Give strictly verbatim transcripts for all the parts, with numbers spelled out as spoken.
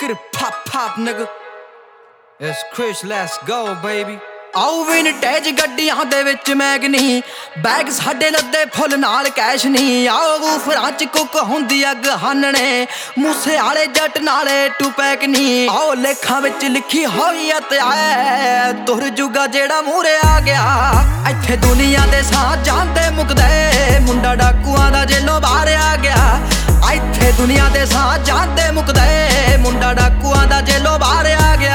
Skitty pop pop nigga. It's Chris, let's go baby. ਆਉ vintage ਗੱਡੀਆਂ ਦੇ ਵਿੱਚ ਮੈਗਨੀ ਬੈਗ ਸਾਡੇ ਲੱਦੇ ਫੁੱਲ ਨਾਲ ਕੈਸ਼ ਨਹੀਂ ਆਓ ਗੂਫਰਾਂ ਚ ਕੁੱਕ ਹੁੰਦੀ ਅੱਗ ਹਾਨਣੇ ਮੂਸੇ ਵਾਲੇ ਜੱਟ ਨਾਲੇ ਟੂ ਪੈਕ ਨਹੀਂ ਆਓ ਲੇਖਾਂ ਵਿੱਚ ਲਿਖੀ ਹੋਈ ਅਤੇ ਆਏ ਤੁਰ ਜੂਗਾ ਜਿਹੜਾ ਮੂਹਰੇ ਆ ਗਿਆ ਇੱਥੇ ਦੁਨੀਆ ਦੇ ਸਾਹ ਜਾਂਦੇ ਮੁੱਕਦੇ ਮੁੰਡਾ ਡਾਕੂਆਂ ਦਾ ਜੇਲੋਂ ਬਾਹਰ ਆ ਗਿਆ ਇੱਥੇ ਦੁਨੀਆ ਦੇ ਸਾਹ ਜਾਂਦੇ ਮੁੱਕਦੇ ਮੁੰਡਾ ਡਾਕੂਆਂ ਦਾ ਜੇਲੋਂ ਬਾਹਰ ਆ ਗਿਆ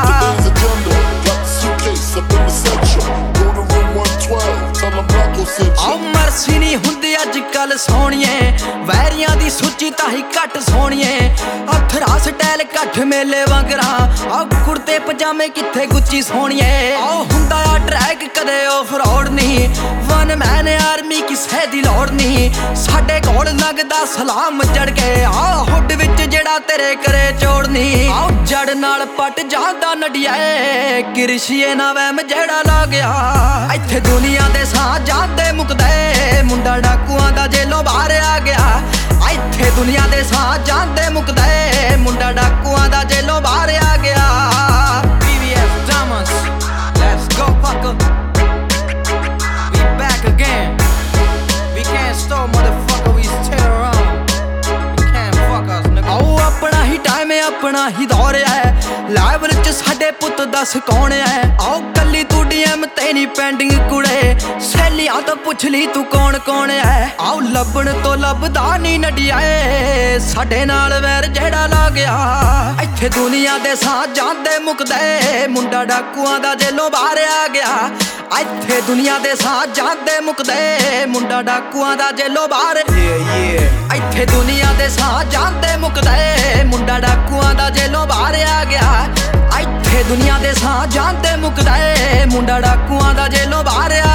ਆਉ ਮਰਸੀ ਨਹੀਂ ਹੁੰਦੀ ਅੱਜ ਕੱਲ ਸੋਹਣੀਏ ਵੈਰੀਆਂ ਦੀ ਸੂਚੀ ਤਾਂ ਹੀ ਘੱਟ ਸੋਹਣੀਏ ਅਥਰਾ ਸਟਾਈਲ ਘੱਟ ਮੇਲੇ ਵਾਂਗਰਾ ਆਉ ਕੁੜਤੇ ਪਜਾਮੇ ਕਿੱਥੇ ਗੁੱਚੀ ਸੋਹਣੀਏ ਆਉ ਹੁੰਦਾ ਆ ਟਰੈਕ ਕਦੇ ਆਫ ਰੋਡ ਨਹੀਂ ਵਨ ਮੈਨ ਆਰਮੀ ਕਿਸੇ ਦੀ ਲੋੜ ਨਹੀਂ ਸਾਡੇ ਕੋਲ ਲੱਗਦਾ ਸਲਾਮ ਜੜ ਕੇ ਆ ਹੁੱਡ ਵਿੱਚ ਜਿਹੜਾ ਤੇਰੇ ਕਰੇ ਚੋੜ ਨਹੀਂ ਆਉ ਜੜ ਨਾਲ ਪੱਟ ਜਾਂਦਾ ਨੜੀਏ ਕਿਰਸ਼ੀਏ ਨਾ ਵਹਿਮ ਜਿਹੜਾ ਲਾ ਗਿਆ ਇੱਥੇ ਦੁਨੀਆ ਦੇ ਸਾਹ ਜਾਂਦੇ ਮੁੱਕਦੇ ਮੁੰਡਾ ਡਾਕੂਆਂ ਦਾ ਜੇਲੋਂ ਬਾਹਰ ਆ ਗਿਆ ਇੱਥੇ ਦੁਨੀਆ ਦੇ ਸਾਹ ਜਾਂਦੇ ਮੁੱਕਦੇ ਮੁੰਡਾ ਡਾਕੂਆਂ ਦਾ ਜੇਲੋਂ ਬਾਹਰ ਆ ਗਿਆ B B S Diamonds, let's go fucker. We back again. We can't stop motherfucker, we still around. You can't fuck us nigga. ਆਓ ਆਪਣਾ ਹੀ ਟਾਈਮ ਹੈ ਆਪਣਾ ਹੀ ਦੌਰ ਹੈ ਲਾਈਵ ਚ ਸਾਡੇ ਪੁੱਤ ਦੱਸ ਕੌਣ ਹੈ ਆਓ ਕੱਲੀ ਤੂੰ ਡੀ ਐਮ ਤੇ ਨਹੀਂ ਪੈਂਡਿੰਗ ਕੁੜੇ ਸਹੇਲੀਆਂ ਤੋਂ ਪੁੱਛ ਲਈ ਤੂੰ ਕੌਣ ਕੌਣ ਹੈ ਆਓ ਲੱਭਣ ਤੋਂ ਲੱਭਦਾ ਨਹੀਂ ਨੱਡਿਆਏ ਸਾਡੇ ਨਾਲ ਵੈਰ ਜਿਹੜਾ ਲਾ ਗਿਆ ਇੱਥੇ ਦੁਨੀਆ ਦੇ ਸਾਹ ਜਾਂਦੇ ਮੁੱਕਦੇ ਮੁੰਡਾ ਡਾਕੂਆਂ ਦਾ ਜੇਲੋਂ ਬਾਹਰ ਆ ਗਿਆ ਇੱਥੇ ਦੁਨੀਆ ਦੇ ਸਾਹ ਜਾਂਦੇ ਮੁੱਕਦੇ ਮੁੰਡਾ ਡਾਕੂਆਂ ਦਾ ਜੇਲੋਂ ਬਾਹਰ ਇੱਥੇ ਦੁਨੀਆ ਦੇ ਸਾਹ ਜਾਂਦੇ ਮੁੱਕਦੇ ਮੁੰਡਾ ਡਾਕੂਆਂ ਦਾ ਜੇਲੋਂ ਬਾਹਰ ਆ ਗਿਆ ਇੱਥੇ ਦੁਨੀਆ ਦੇ ਸਾਹ ਜਾਂਦੇ ਮੁੱਕਦੇ ਮੁੰਡਾ ਡਾਕੂਆਂ ਦਾ ਜੇਲੋਂ ਬਾਹਰ